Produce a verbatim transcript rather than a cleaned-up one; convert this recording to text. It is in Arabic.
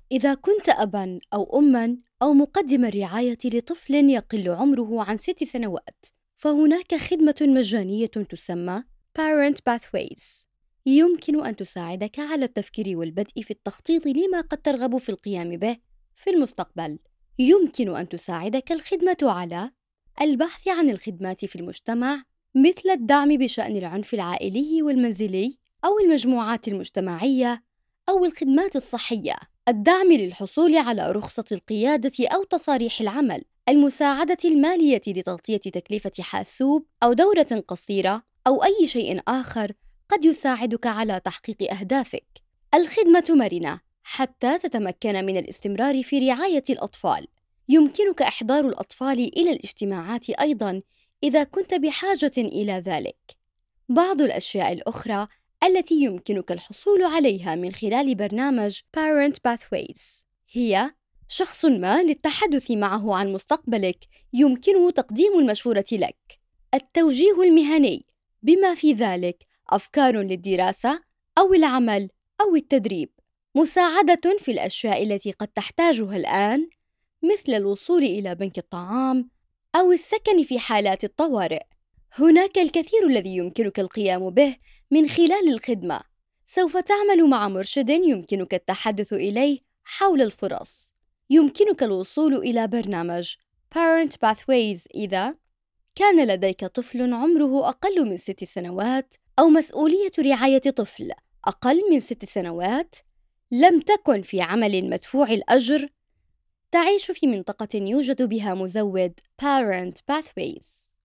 إذا كنت أباً أو أماً أو مقدم الرعاية لطفل يقل عمره عن ست سنوات، فهناك خدمة مجانية تسمى Parent Pathways، يمكن أن تساعدك على التفكير والبدء في التخطيط لما قد ترغب في القيام به في المستقبل. يمكن أن تساعدك الخدمة على البحث عن الخدمات في المجتمع، مثل الدعم بشأن العنف العائلي والمنزلي أو المجموعات المجتمعية، أو الخدمات الصحية، الدعم للحصول على رخصة القيادة أو تصاريح العمل، المساعدة المالية لتغطية تكلفة حاسوب أو دورة قصيرة، أو أي شيء آخر قد يساعدك على تحقيق أهدافك. الخدمة مرنة حتى تتمكن من الاستمرار في رعاية الأطفال. يمكنك إحضار الأطفال إلى الاجتماعات أيضاً إذا كنت بحاجة إلى ذلك. بعض الأشياء الأخرى التي يمكنك الحصول عليها من خلال برنامج Parent Pathways هي شخص ما للتحدث معه عن مستقبلك يمكنه تقديم المشورة لك، التوجيه المهني بما في ذلك أفكار للدراسة أو العمل أو التدريب، مساعدة في الأشياء التي قد تحتاجها الآن، مثل الوصول إلى بنك الطعام أو السكن في حالات الطوارئ. هناك الكثير الذي يمكنك القيام به من خلال الخدمة. سوف تعمل مع مرشد يمكنك التحدث إليه حول الفرص. يمكنك الوصول إلى برنامج Parent Pathways إذا كان لديك طفل عمره أقل من ست سنوات، أو مسؤولية رعاية طفل أقل من ست سنوات، لم تكن في عمل مدفوع الأجر، تعيش في منطقة يوجد بها مزود Parent Pathways.